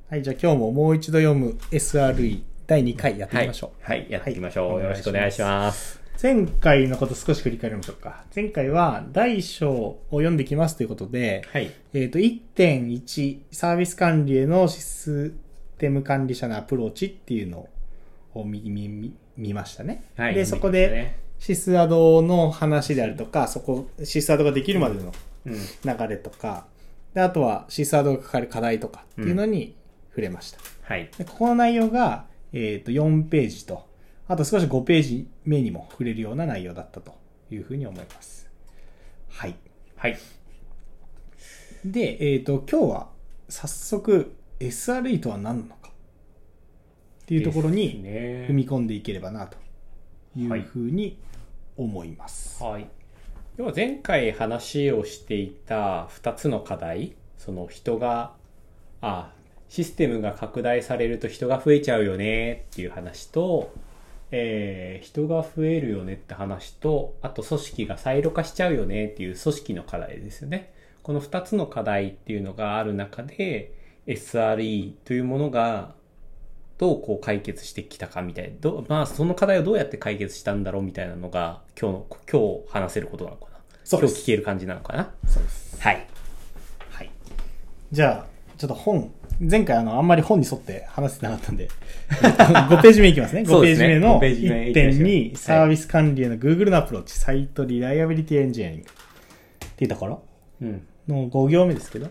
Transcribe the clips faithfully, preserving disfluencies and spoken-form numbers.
はい、じゃあ今日ももう一度読む エスアールイー だいにかいやっていきましょう。 はい、はい、やっていきましょう、 はい、 よろしくお願いします。 前回のこと少し振り返りましょうか。前回はだいいっ章を読んできますということで、 はい、 えっと いってんいち サービス管理へのシステム管理者のアプローチっていうのを見、見、見、見ましたね。 はい、 で、そこでシスアドの話であるとか、そこ、シスアドができるまでの流れとか、であとはシスアドがかかる課題とかっていうのに触れました。 はい。 でここの内容が、えっと、よんページと、あと少しごページ目にも触れるような内容だったというふうに思います。はい。 はい。 で、えっと、今日は早速 エスアールイー とは何なのかっていうところに踏み込んでいければなというふうに思います。 はい。はい、要は前回話をしていたふたつの課題、その人が、あ、システムが拡大されると人が増えちゃうよねっていう話と、えー、人が増えるよねって話と、あと組織がサイロ化しちゃうよねっていう組織の課題ですよね。このふたつの課題っていうのがある中で エスアールイー というものがどうこう解決してきたかみたいな、どまあその課題をどうやって解決したんだろうみたいなのが今日の今日話せることなのかな。 そうです。 今日聞ける感じなのかな。 そうです。 はい。 はい。じゃあちょっと本。前回あの、あんまり本に沿って話してなかったんで、ごページ目いきますね。ごページ目の いってんに サービス管理への Google のアプローチ、サイトリライアビリティエンジニアリングっていうところのご行目ですけど、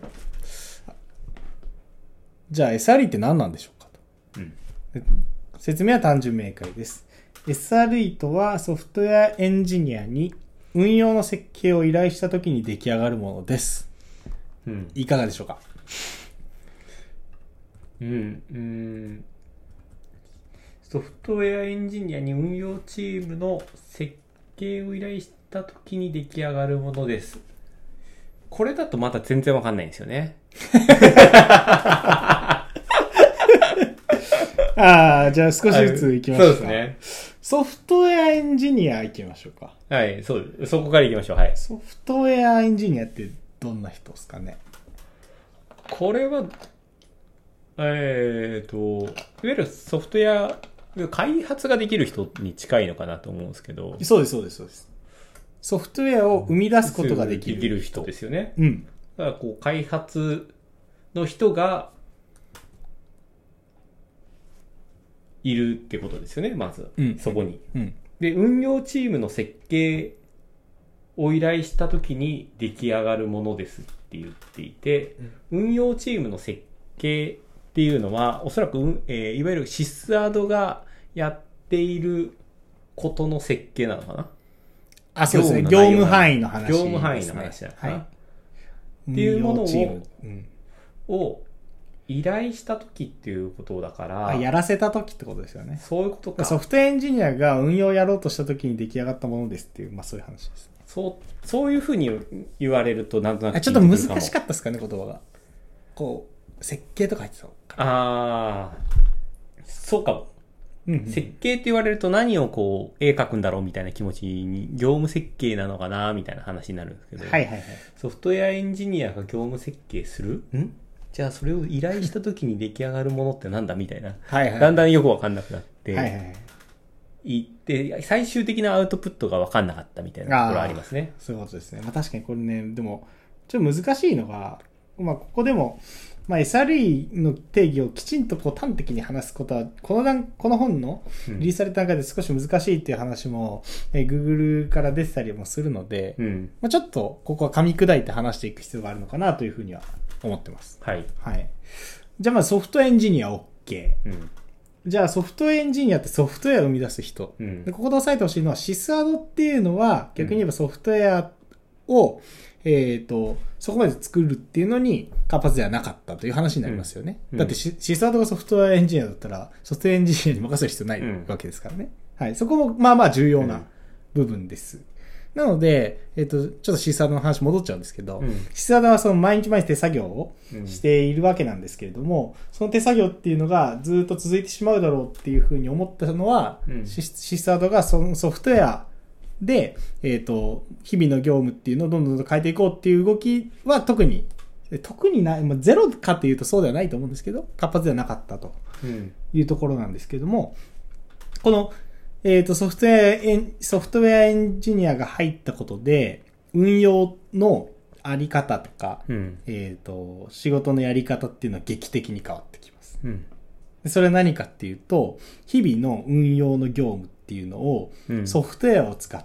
じゃあ エスアールイー って何なんでしょうかと、うん、説明は単純明快です。エスアールイー とはソフトウェアエンジニアに運用の設計を依頼したときに出来上がるものです。うん、いかがでしょうか。 うん、うん、ソフトウェアエンジニアに運用チームの設計を依頼したときに出来上がるものです。これだとまた全然わかんないんですよね。 ああ、じゃあ少しずついきましょうか。 そうですね。 ソフトウェアエンジニアいきましょうか。 はい、そう、そこからいきましょう。はい。 ソフトウェアエンジニアってどんな人ですかね。 これは、えーと、いわゆるソフトウェア、開発ができる人に近いのかなと思うんですけど。 そうです、そうです、そうです。ソフトウェアを生み出すことができる人。 できる人ですよね。 うん。 だからこう、開発の人がいるってことですよね、まず。うん、そこに、うん。で、運用チームの設計を依頼したときに出来上がるものですって言っていて、うん、運用チームの設計っていうのはおそらく、えー、いわゆるシスアドがやっていることの設計なのかな。 あ、そうですね。業務範囲の話ですね。 業務範囲の話だから、はい、っていうものを、うん、を依頼したときっていうことだから、 あ、やらせたときってことですよね。 そういうことか。 ソフトエンジニアが運用をやろうとしたときに出来上がったものですっていう、まあそういう話です。 そう、そういうふうに言われるとなんとなくちょっと難しかったですかね、言葉が。こう。設計とか入ってたのかな。 ああ、そうかも、うんうん。設計って言われると何をこう、絵描くんだろうみたいな気持ちに、業務設計なのかなみたいな話になるんですけど。 はいはいはい。 ソフトウェアエンジニアが業務設計するんじゃあそれを依頼した時に出来上がるものってなんだみたいな。はいはい。だんだんよくわかんなくなって。はいはいはい。いって、最終的なアウトプットがわかんなかったみたいなところありますね。 そういうことですね。まあ確かにこれね、でも、ちょっと難しいのが、まあここでも、まあ、エスアールイー の定義をきちんとこう端的に話すことは、この段、この本のリリースされた中で少し難しいっていう話も、うん、え Google から出てたりもするので、うん、まあ、ちょっとここは噛み砕いて話していく必要があるのかなというふうには思ってます。はい。はい。じゃあまあソフトエンジニア OK。うん、じゃあソフトエンジニアってソフトウェアを生み出す人。うん、でここで押さえてほしいのはシスアドっていうのは逆に言えばソフトウェアを、えっと、そこまで作るっていうのに活発ではなかったという話になりますよね。うん、だってシスアドがソフトウェアエンジニアだったら、ソフトウェアエンジニアに任せる必要ないわけですからね。うん、はい。そこもまあまあ重要な部分です。うん、なので、えっと、ちょっとシスアドの話戻っちゃうんですけど、うん、シスアドはその毎日毎日手作業をしているわけなんですけれども、うん、その手作業っていうのがずっと続いてしまうだろうっていうふうに思ったのは、うん、シスアドがそのソフトウェアで、えっと、日々の業務っていうのをどんどんどん変えていこうっていう動きは特に特にない、まあ、ゼロかというとそうではないと思うんですけど、活発ではなかったというところなんですけども、この、えっと、ソフトウェアエン、ソフトウェアエンジニアが入ったことで、運用のあり方とか、うん、えっと、仕事のやり方っていうのは劇的に変わってきます。うん、でそれは何かっていうと、日々の運用の業務っていうのを、ソフトウェアを使って、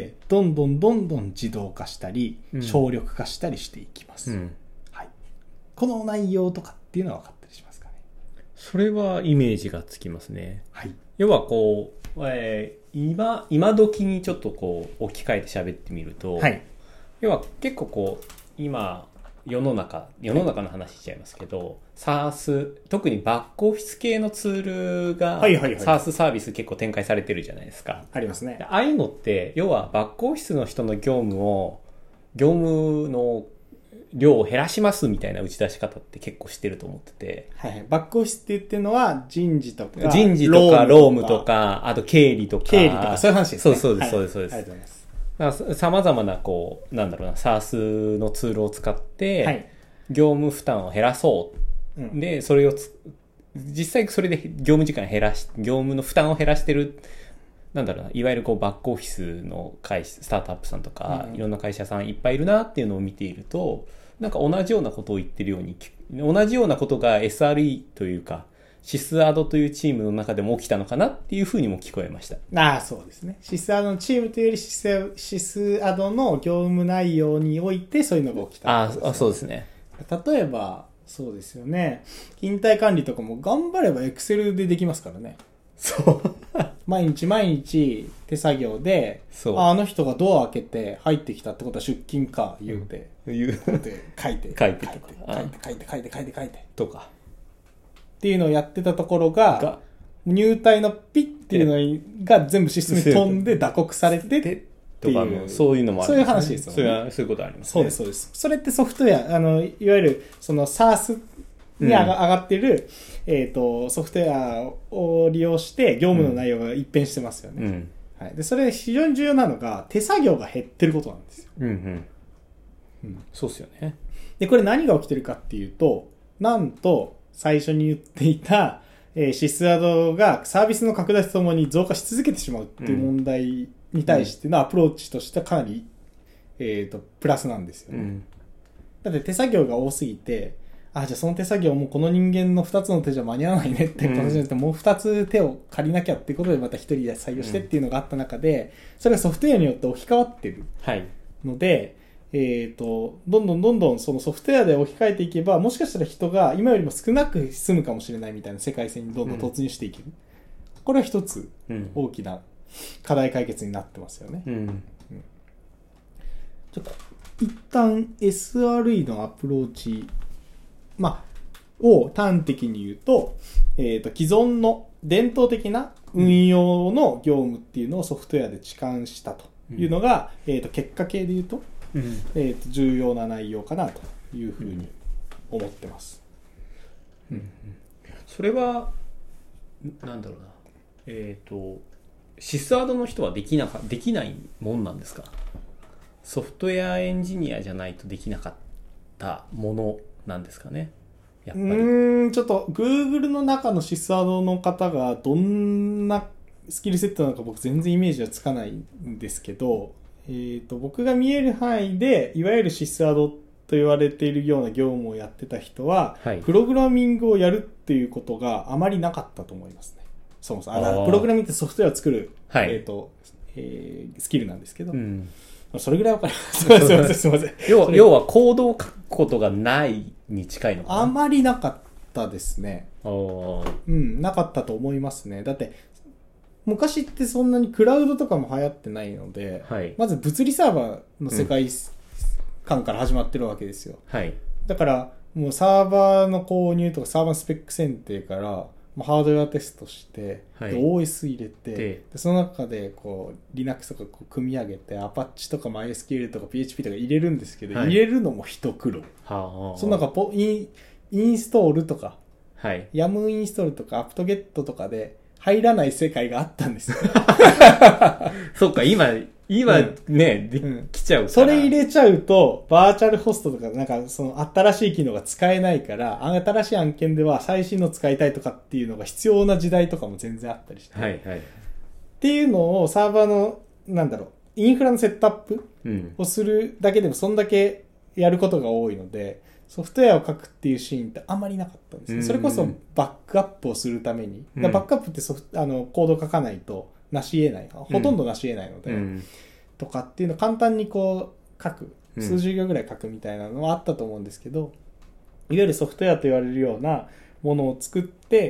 どんどんどんどん自動化したり、うん、省力化したりしていきます。うんはい、この内容とかっていうのは分かったりしますかね。 それはイメージがつきますね。はい、要はこう、えー、今、今時にちょっとこう置き換えて喋ってみると、はい、要は結構こう、今、世の中、世の中の話しちゃいますけど、SaaS、特にバックオフィス系のツールが、はいはいはい、SaaS サービス結構展開されてるじゃないですか。 ありますね。 ああいうのって、要はバックオフィスの人の業務を、業務の量を減らしますみたいな打ち出し方って結構してると思ってて。 はいはい。バックオフィスって言ってるのは人事とか、 人事とか、ロームとか、あと経理とか。 経理とか、そういう話ですね。 そうそうです、そうです、そうです。ありがとうございます。様々なこう、なんだろうな、SaaS のツールを使って、はい、業務負担を減らそう。うん、で、それをつ、実際それで業務時間減らし、業務の負担を減らしてる、なんだろうな、いわゆるこうバックオフィスの会社、スタートアップさんとか、うん、いろんな会社さんいっぱいいるなっていうのを見ていると、なんか同じようなことを言ってるように、同じようなことが エスアールイー というか、シスアドというチームの中でも起きたのかなっていうふうにも聞こえました。 ああ、そうですね。シスアドのチームというよりシス、シスアドの業務内容においてそういうのが起きた、 ね。ああ、そうですね。 例えば、そうですよね。勤怠管理とかも頑張れば Excel でできますからね。 そう。 毎日毎日手作業で、そう。あ、あの人がドア開けて入ってきたってことは出勤か、言うて。 うん、言うて。書いて。 書いて。書いて。 書いて、書いて、書いて、書いて、書いて。 とか。 っていうのをやってたところが、が入隊のピッっていうのが全部システムに飛んで打刻されてっていう。 そういうのもある、 ね。そういう話ですよね。 そういう、そういうことありますね。 そうです、そうです。それってソフトウェア、あの、いわゆる、その SaaS に上が,、うん、上がってる、えっ、ー、と、ソフトウェアを利用して業務の内容が一変してますよね。うんはい、で、それ非常に重要なのが手作業が減ってることなんですよ。 うんうん。うん、そうですよね。 で、これ何が起きてるかっていうと、なんと、最初に言っていた、えー、シスアドがサービスの拡大とともに増加し続けてしまうっていう問題に対してのアプローチとしてはかなり、えっと、プラスなんですよね。うん、だって手作業が多すぎて、あ、じゃあその手作業もこの人間の二つの手じゃ間に合わないねって形になって、もう二つ手を借りなきゃっていうことでまた一人で採用してっていうのがあった中で、それがソフトウェアによって置き換わってるので、はいえっと、どんどんどんどんそのソフトウェアで置き換えていけば、もしかしたら人が今よりも少なく済むかもしれないみたいな世界線にどんどん突入していける。うん、これは一つ大きな課題解決になってますよね。うんうん、ちょっと一旦 エスアールイー のアプローチ、まあ、を端的に言うと、えっと、既存の伝統的な運用の業務っていうのをソフトウェアで置換したというのが、うん、えっと、結果系で言うと、うんえー、と重要な内容かなというふうに思ってます、 うんうん、それはなんだろうなえっ、ー、とシスアドの人はできなかできないもんなんですか？ソフトウェアエンジニアじゃないとできなかったものなんですかね？やっぱりうーんちょっと Google の中のシスアドの方がどんなスキルセットなのか僕全然イメージはつかないんですけどえー、と僕が見える範囲でいわゆるシスアドと言われているような業務をやってた人は、はい、プログラミングをやるっていうことがあまりなかったと思いますね。そもそもあプログラミングってソフトウェアを作る、はいえーとえー、スキルなんですけど、うん、それぐらいわかります。すみませんすみません。 要, 要はコードを書くことがないに近いのかな？ あまりなかったですね。うん、なかったと思いますね。だって昔ってそんなにクラウドとかも流行ってないので、はい、まず物理サーバーの世界観から始まってるわけですよ。はい、だからもうサーバーの購入とかサーバースペック選定からハードウェアテストして、はい、オーエス 入れてでその中でこう Linux とかこう組み上げて Apache とか MySQL とか ピーエイチピー とか入れるんですけど、はい、入れるのも一苦労。はあ、その中ポイン、インストールとか、はい、ヤム インストールとか apt-get とかで入らない世界があったんですよ。 そうか、今、 今うんね、でうんきちゃうから。 それ入れちゃうと、バーチャルホストとか、なんかその新しい機能が使えないから、新しい案件では最新の使いたいとかっていうのが必要な時代とかも全然あったりして。 はいはい。 っていうのをサーバーの、なんだろう、インフラのセットアップうん。 をするだけでもそんだけやることが多いので、ソフトウェアを書くっていうシーンってあんまりなかったんですよ。 うんそれこそバックアップをするために。 うんだからバックアップってソフトあのコード書かないとなし得ない。ほとんどなし得ないので、 うん。 とかっていうのを簡単にこう書く。 うん数十行ぐらい書くみたいなのはあったと思うんですけど、いわゆるソフトウェアと言われるようなものを作って、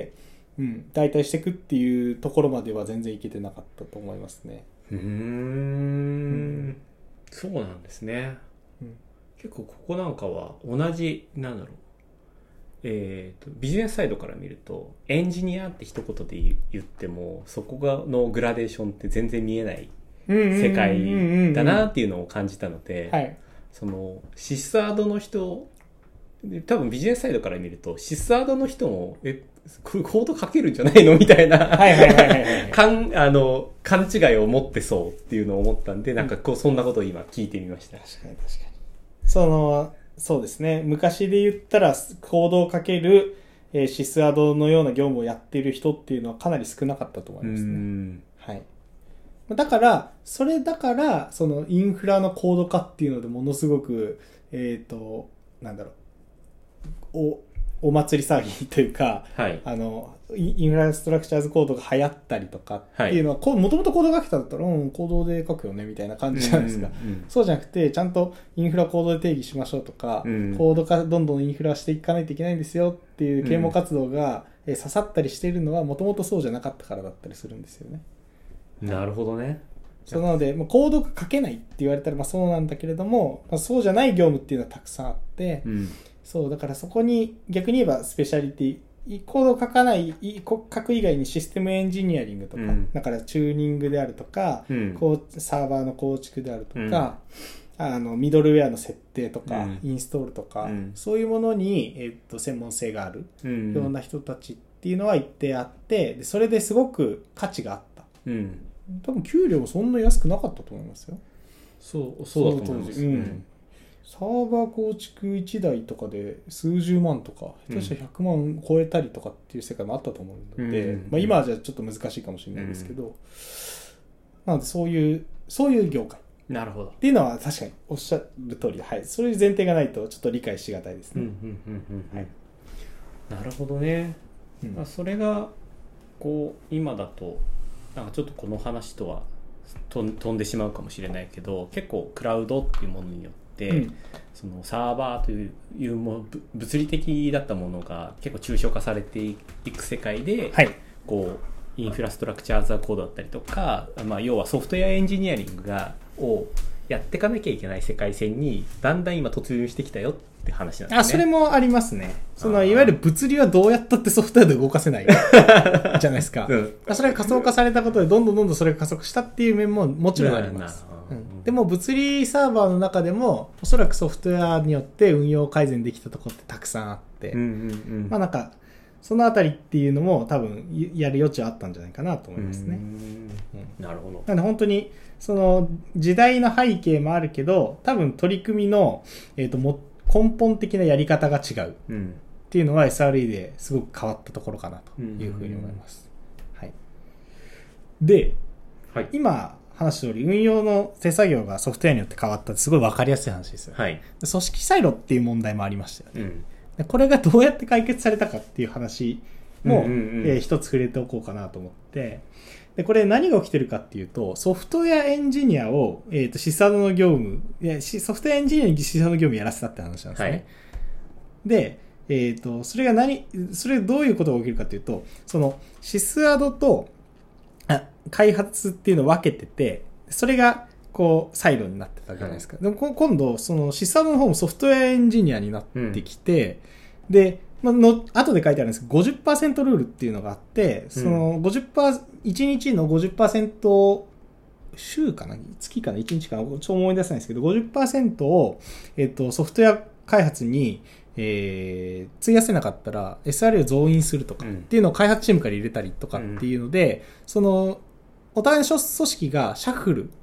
うん、代替していくっていうところまでは全然いけてなかったと思いますね。 うーん。そうなんですね。 うん結構ここなんかは同じ、なんだろう。えーと、ビジネスサイドから見ると、エンジニアって一言で言っても、そこがのグラデーションって全然見えない世界だなっていうのを感じたので、 はい。 そのシスアードの人で多分ビジネスサイドから見るとシスアードの人もえこれコード書けるんじゃないのみたいなはいはいはいはいはい勘あの勘違いを持ってそうっていうのを思ったんで、なんかこうそんなことを今聞いてみました。 確かに確かに。その、そうですね。昔で言ったらコードをかける、えーシスアドのような業務をやっている人っていうのはかなり少なかったと思いますね。 うんはい。だから、それだから、そのインフラのコード化っていうのでものすごく、えっと、なんだろう、お、お祭り騒ぎというか、 はいあの、イインフラストラクチャーズコードが流行ったりとかっていうのは、もともとコード書けたんだったら、うん、コードで書くよねみたいな感じじゃないですか。 うんうんそうじゃなくて、ちゃんとインフラコードで定義しましょうとか、 うんコード化どんどんインフラしていかないといけないんですよっていう啓蒙活動が、えー刺さったりしているのは、もともとそうじゃなかったからだったりするんですよね。 なるほどね。 そうなので、まあ、コードが書けないって言われたらまあそうなんだけれども、まあ、そうじゃない業務っていうのはたくさんあって、 うんそうだからそこに逆に言えばスペシャリティコードを書かないい書く以外にシステムエンジニアリングとか、 うんだからチューニングであるとか、 うんこうサーバーの構築であるとか、あのミドルウェアの設定とか、 うんインストールとか、 うんそういうものに、えっと専門性があるうんような人たちっていうのは一定あってでそれですごく価値があった。 うん多分給料もそんな安くなかったと思いますよ。 そうそうだと思います。 その当時うんサーバー構築いちだいとかで数十万とか下手したらひゃくまん超えたりとかっていう世界もあったと思うので、 うんまあ、今はじゃあちょっと難しいかもしれないですけど、なのでそういうそういう業界っなるほど。 ていうのは確かにおっしゃる通り、はい、そういう前提がないとちょっと理解しがたいですね。 うんうんうんうんはいなるほどね。 うんまあそれがこう今だとなんかちょっとこの話とはとん飛んでしまうかもしれないけど、結構クラウドっていうものによって、 うんそのサーバーといういうもぶ物理的だったものが結構抽象化されていく世界で、 はいこうインフラストラクチャーズコードだったりとか、まあ、要はソフトウェアエンジニアリングがをやっていかなきゃいけない世界線にだんだん今突入してきたよって話なんですね。 あそれもありますね。そのあーいわゆる物理はどうやったってソフトウェアで動かせないじゃないですか、 うんそれが仮想化されたことでどんどんどんどんそれが加速したっていう面ももちろんあります。 なるほどうんでも物理サーバーの中でもおそらくソフトウェアによって運用改善できたところってたくさんあって、 うんうんうんまあなんかそのあたりっていうのも多分やる余地はあったんじゃないかなと思いますね。 うんうんなるほど。 なので本当にその時代の背景もあるけど多分取り組みの、えーとも根本的なやり方が違ううんっていうのは エスアールイー ですごく変わったところかなというふうに思います。はい、で、 はい今話した通り運用の手作業がソフトウェアによって変わったってすごい分かりやすい話ですよ。 はい。 で組織サイロっていう問題もありましたよね。 うんでこれがどうやって解決されたかっていう話も、 うんうんうんえー一つ触れておこうかなと思ってでこれ何が起きてるかっていうとソフトウェアエンジニアを、えー、とシスアドの業務いやシソフトウェアエンジニアにシスアドの業務やらせたって話なんですね。 はいで、えー、とそれが何それどういうことが起きるかというとそのシスアドとあ開発っていうのを分けててそれがこうサイロになってたじゃないですか、でもこ今度そのシスアドの方もソフトウェアエンジニアになってきて、で、まあ、の後で書いてあるんですけど ごじゅっパーセント ルールっていうのがあってその ごじゅっパーセント、いちにちの ごじゅっパーセント 週かな月かないちにちかなちょっと思い出せないですけど ごじゅっパーセント を、えっと、ソフトウェア開発にえー、費やせなかったら エスアール を増員するとかっていうのを開発チームから入れたりとかっていうので、うん、そのお互いの組織がシャッフル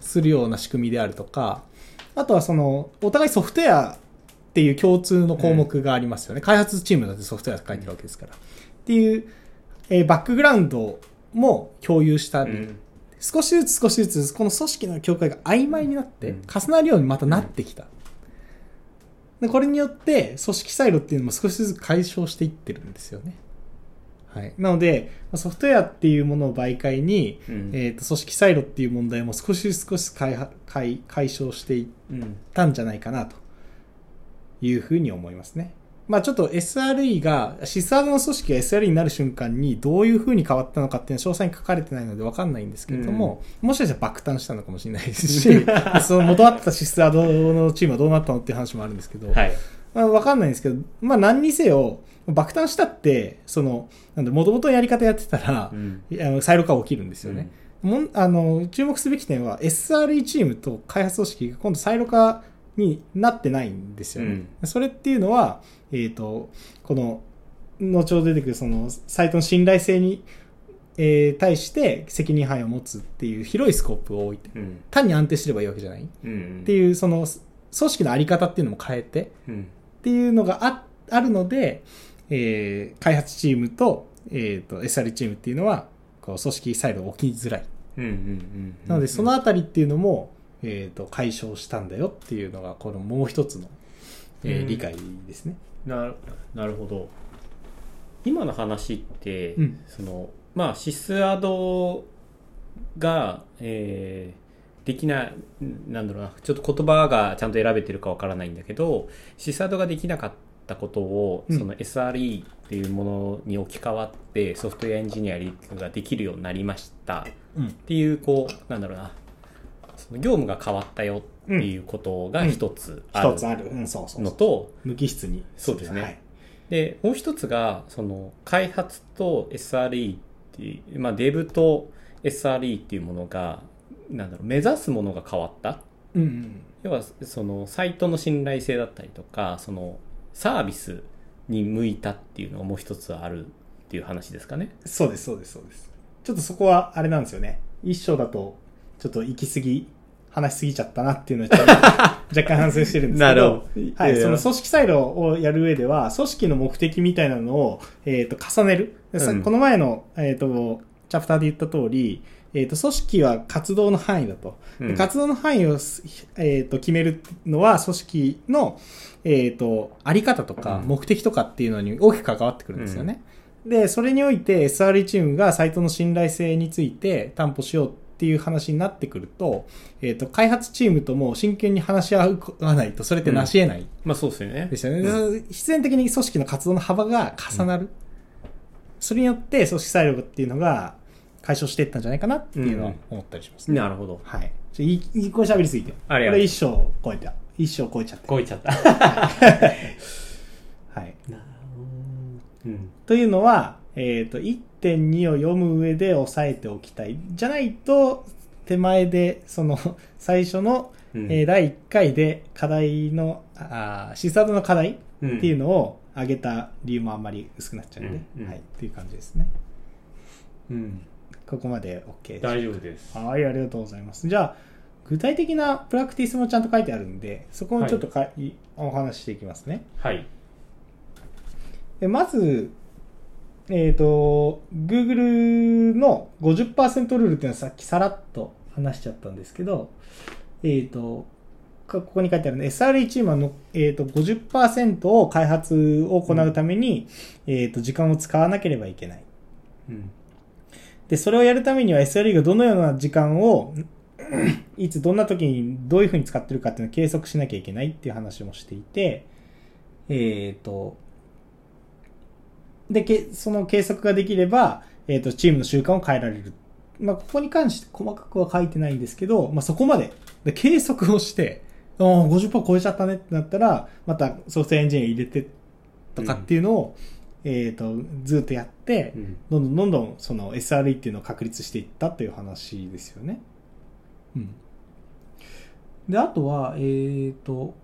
するような仕組みであるとか、あとはその、お互いソフトウェアっていう共通の項目がありますよね。うん、開発チームだってソフトウェア書いてるわけですから。っていう、えー、バックグラウンドも共有したり、うん、少しずつ少しずつこの組織の境界が曖昧になって、うん、重なるようにまたなってきた。でこれによって組織サイロっていうのも少しずつ解消していってるんですよね。はい。なので、ソフトウェアっていうものを媒介に、うん、えっと、組織サイロっていう問題も少し少し解解解消していったんじゃないかなというふうに思いますね。まあちょっと エスアールイー が、シスアドの組織が エスアールイー になる瞬間にどういうふうに変わったのかっていうのは詳細に書かれてないのでわかんないんですけれども、うん、もしかしたら爆誕したのかもしれないですし、その元あったシスアドのチームはどうなったのっていう話もあるんですけど、はい。まあわかんないんですけど、まあ何にせよ、爆誕したって、その、なんで、元々やり方やってたら、うん、あのサイロ化起きるんですよね。うん、もんあの、注目すべき点は エスアールイー チームと開発組織が今度サイロ化になってないんですよね。うん、それっていうのは、えっ、ー、と、この、後ほど出てくるその、サイトの信頼性に、えー、対して責任範囲を持つっていう広いスコープを置いて、うん、単に安定すればいいわけじゃない、うんうん、っていう、その、組織のあり方っていうのも変えて、うん、っていうのが あ, あるので、えー、開発チームと、えっ、ー、と、エスアール チームっていうのは、こう、組織サイロを起きづらい。うんうんうんうん、なので、そのあたりっていうのも、えっ、ー、と、解消したんだよっていうのが、このもう一つの、えー、理解ですね。 なる、なるほど。今の話って、うん、その、まあ、シスアドが、えー、できない、なんだろうな、ちょっと言葉がちゃんと選べてるかわからないんだけど、シスアドができなかったたことをその エスアールイー っていうものに置き換わってソフトウェアエンジニアリングができるようになりましたっていうこうなんだろうなその業務が変わったよっていうことが一つあるのと無機質にそうですね、はい、でもう一つがその開発と エスアールイー っていうまあデブと エスアールイー っていうものがなんだろう目指すものが変わった、うんうん、要はそのサイトの信頼性だったりとかそのサービスに向いたっていうのがもう一つあるっていう話ですかね。 そうです、そうです、そうです。ちょっとそこはあれなんですよね。一章だと、ちょっと行き過ぎ、話しすぎちゃったなっていうのを若干反省してるんですけど、なるほど。はい、その組織サイロをやる上では、組織の目的みたいなのを、えっと、重ねる。うん、この前の、えっと、チャプターで言った通り、えっと、組織は活動の範囲だと。うん、活動の範囲を、えっと、決めるのは、組織の、えっと、あり方とか、目的とかっていうのに大きく関わってくるんですよね。うん、で、それにおいて エスアールイー チームがサイトの信頼性について担保しようっていう話になってくると、えっと、開発チームとも真剣に話し合わないと、それって成し得ない。うん、 まあそうですよね。 ですよね。うん、必然的に組織の活動の幅が重なる。うん、それによって組織サイロっていうのが、解消していったんじゃないかなっていうのは思ったりしますね。うん、なるほど。 はい。ちょ、いい、これ喋りすぎて。あれこれ一生超えた。一生超えちゃった。 超えちゃった。 はい。うん。というのは、えっと、いってんに を読む上で押さえておきたい。じゃないと、手前で、その、最初の、うん、えー、だいいっかいで課題の、あシスアドの課題っていうのを上げた理由もあんまり薄くなっちゃうんで、うんうん、はい。っていう感じですね。うん。ここまで OK です。 大丈夫です。 はい、ありがとうございます。じゃあ、具体的なプラクティスもちゃんと書いてあるんで、そこもちょっとか、はい、お話ししていきますね。 はい。 でまず、えっと、Google の ごじゅっパーセント ルールっていうのはさっきさらっと話しちゃったんですけど、えっと、ここに書いてあるの エスアールイー チームはの、えっと、ごじゅっパーセント を開発を行うために、うん、えっと、時間を使わなければいけない。うんで、それをやるためには エスアールイー がどのような時間を、いつどんな時にどういう風に使ってるかっていうのを計測しなきゃいけないっていう話もしていて、えっと、で、その計測ができれば、えっと、チームの習慣を変えられる。まあ、ここに関して細かくは書いてないんですけど、まあ、そこまで、で計測をして、ああ、ごじゅっパーセント 超えちゃったねってなったら、またソフトウェアエンジニア入れてとかっていうのを、うんえっと、ずっとやって、うん、どんどんどんどんその エスアールイー っていうのを確立していったという話ですよね。うん。で、あとは、えっ、ー、と、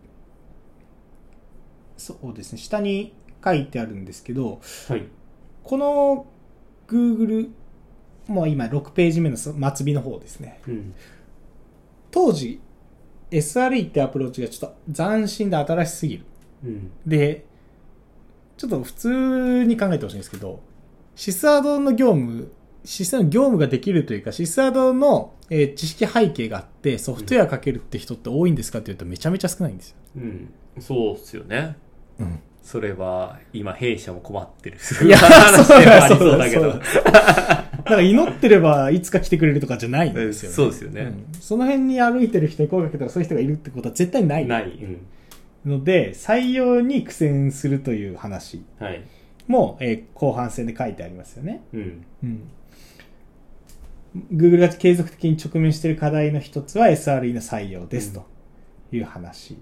そうですね、下に書いてあるんですけど、はい、この Google、もう今ろくページ目の末尾の方ですね。うん、 当時 エスアールイー ってアプローチがちょっと斬新で新しすぎる。 うん、 で、ちょっと普通に考えてほしいんですけど、シスアードの業務、シスアードの業務ができるというか、シスアードの、えー、知識背景があってソフトウェアかけるって人って多いんですかっていうとめちゃめちゃ少ないんですよ。 うん、そうっすよね。 うん。 それは今弊社も困ってる。 いや、 話ではありそうだけど。 だから祈ってればいつか来てくれるとかじゃないんですよね。 そうですよね、 うん。その辺に歩いてる人に声かけたらそういう人がいるってことは絶対ない。 ない。うん、 ので、採用に苦戦するという話も、はい、えー、後半戦で書いてありますよね。うんうん、Google が継続的に直面している課題の一つは エスアールイー の採用ですという話。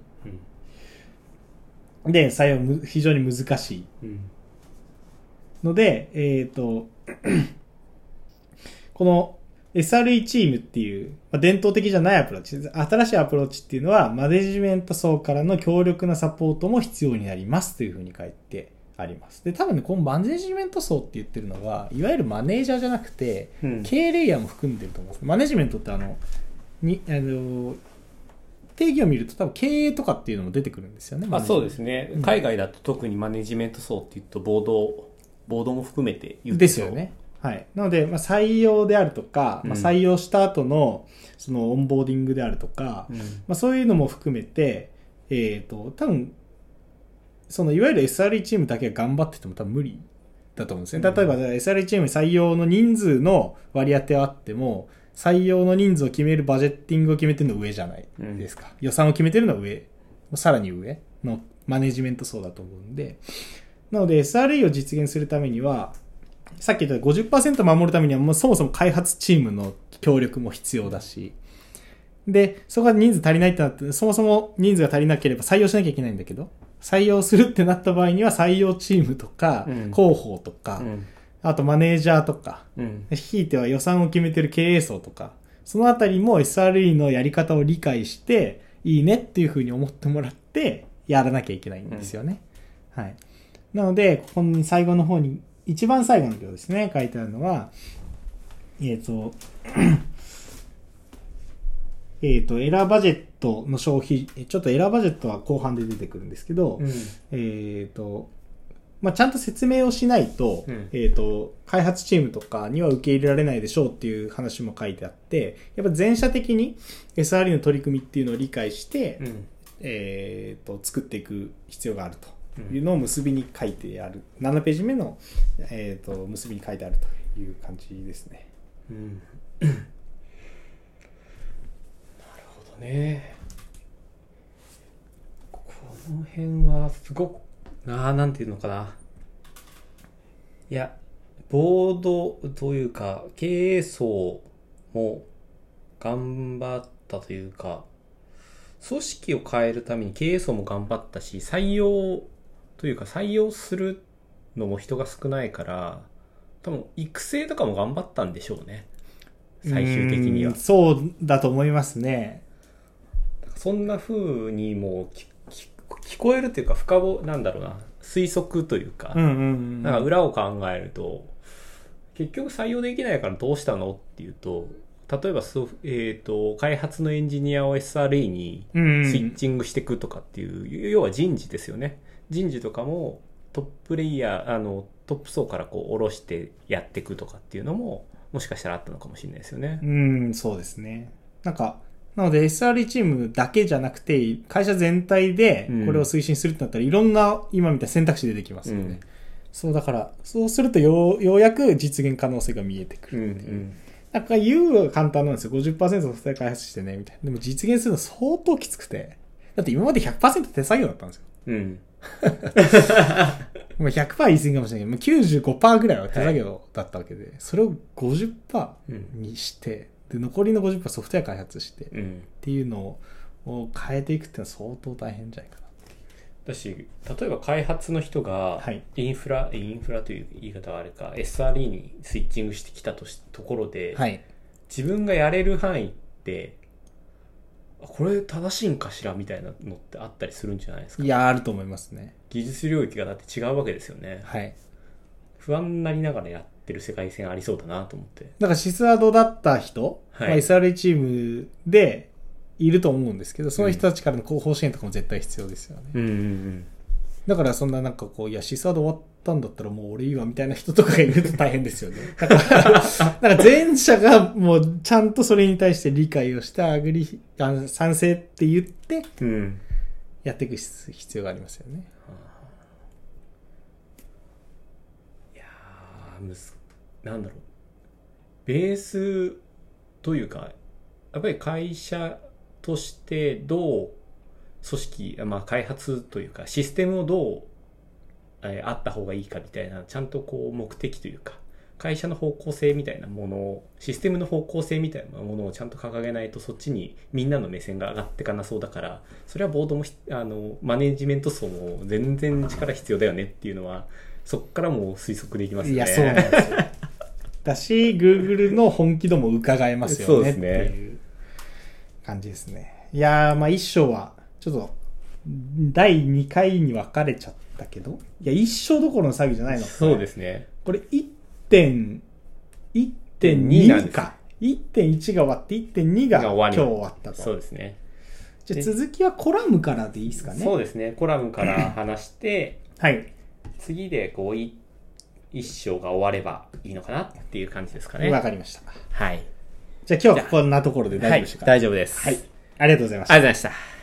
うん、で、採用非常に難しい。ので、えっと、この エスアールイー チームっていう、まあ、伝統的じゃないアプローチ、新しいアプローチっていうのは、マネジメント層からの強力なサポートも必要になりますというふうに書いてあります。で、多分ね、このマネジメント層って言ってるのは、いわゆるマネージャーじゃなくて、うん、経営レイヤーも含んでると思います。マネジメントってあの、に、あの、定義を見ると多分経営とかっていうのも出てくるんですよね。 あ、そうですね。うん、海外だと特にマネジメント層って言うと、ボード、ボードも含めて言うと。 ですよね。はい。なので、まあ、採用であるとか、まあ、採用した後の、その、オンボーディングであるとか、うん、まあ、そういうのも含めて、えっと、多分、その、いわゆる エスアールイー チームだけが頑張ってても多分無理だと思うんですね。例えば、エスアールイー チーム採用の人数の割り当てはあっても、採用の人数を決めるバジェッティングを決めてるの上じゃないですか。うん、予算を決めてるのは上、さらに上のマネジメント層だと思うんで、なので エスアールイー を実現するためには、さっき言った ごじゅっパーセント 守るためにはもうそもそも開発チームの協力も必要だし、で、そこが人数足りないってなって、そもそも人数が足りなければ採用しなきゃいけないんだけど、採用するってなった場合には採用チームとか、うん、広報とか、うん、あとマネージャーとか、うん、ひいては予算を決めてる経営層とか、そのあたりも エスアールイー のやり方を理解して、いいねっていう風に思ってもらって、やらなきゃいけないんですよね。うん、はい。なので、ここに最後の方に、一番最後の行ですね、書いてあるのは、えっと、えっと、エラーバジェットの消費、ちょっとエラーバジェットは後半で出てくるんですけど、うん、えっと、まあ、ちゃんと説明をしないと、うん、えっと、開発チームとかには受け入れられないでしょうっていう話も書いてあって、やっぱ全社的に エスアールイー の取り組みっていうのを理解して、うん、えっと、作っていく必要があると。いうのを結びに書いてある。ななページ目の、えっと、結びに書いてあるという感じですね。うん。なるほどね。この辺はすごく、ああ、なんていうのかな。いや、ボードというか、経営層も頑張ったというか、組織を変えるために経営層も頑張ったし、採用というか採用するのも人が少ないから、多分育成とかも頑張ったんでしょうね。最終的には。 そうだと思いますね。 そんな風にも聞こえるというか、深ぼ、なんだろうな、推測というか、うんうんうん、なんか裏を考えると、結局採用できないからどうしたのっていうと、例えば、えーと、開発のエンジニアを エスアールイー にスイッチングしていくとかっていう、うんうん、要は人事ですよね。人事とかもトッププレイヤー、あの、トップ層からこう下ろしてやっていくとかっていうのも、もしかしたらあったのかもしれないですよね。 うん、そうですね。なんか、なので エスアールイー チームだけじゃなくて、会社全体でこれを推進するってなったら、いろんな今みたいな選択肢出てきますよね。うん、そう、だから、そうするとよう、ようやく実現可能性が見えてくるっていう。うんうん、なんか言うは簡単なんですよ。ごじゅっパーセント ソフトウェア開発してね、みたいな。でも実現するの相当きつくて。だって今まで ひゃくパーセント 手作業だったんですよ。うん。もう ひゃくパーセント 言い過ぎかもしれないけど、もう きゅうじゅうごパーセント ぐらいは手作業だったわけで、はい、それを ごじゅっパーセント にして、うん、で残りの ごじゅっパーセント ソフトウェア開発して、うん、っていうのを変えていくっていうのは相当大変じゃないかな。 だし、例えば開発の人がインフラ、はい、インフラという言い方はあれか、エスアールイー にスイッチングしてきたとしところで、はい、自分がやれる範囲ってこれ正しいんかしらみたいなのってあったりするんじゃないですか。 いや、あると思いますね。 技術領域がだって違うわけですよね。はい。不安になりながらやってる世界線ありそうだなと思って。 だからシスアドだった人、はい、まあ、エスアールイー チームでいると思うんですけど、その人たちからの広報支援とかも絶対必要ですよね。 うんうんうん。 だからそんななんかこう、いや、シサード終わったんだったらもう俺いいわみたいな人とかがいると大変ですよね。だから、なんか前者がもうちゃんとそれに対して理解をして、アグリ、あ賛成って言って、やっていく必要がありますよね。 いやー、むず、なんだろう。ベースというか、やっぱり会社としてどう組織、まあ開発というかシステムをどう、えー、あった方がいいかみたいな、ちゃんとこう目的というか、会社の方向性みたいなものを、システムの方向性みたいなものをちゃんと掲げないと、そっちにみんなの目線が上がっていかなそうだから、それはボードも、あの、マネジメント層も全然力必要だよねっていうのは、そっからも推測できますよね。 いや、そうなんですよ。だし、Google の本気度も伺えますよねっていう感じですね。いやー、まあ一章は、ちょっと、だいにかいに分かれちゃったけど、いや、一章どころの詐欺じゃないのか。 そうですね。 これ いってんに か。いってんいち が終わって いってんに が今日終わったと。 そうですね。 じゃあ続きはコラムからでいいですかね。 そうですね。コラムから話して、 はい。 次でこうい一章が終わればいいのかなっていう感じですかね。 わかりました。 はい。 じゃあ今日はこんなところで大丈夫でしょうか。 はい、大丈夫です。 はい。ありがとうございました。 ありがとうございました。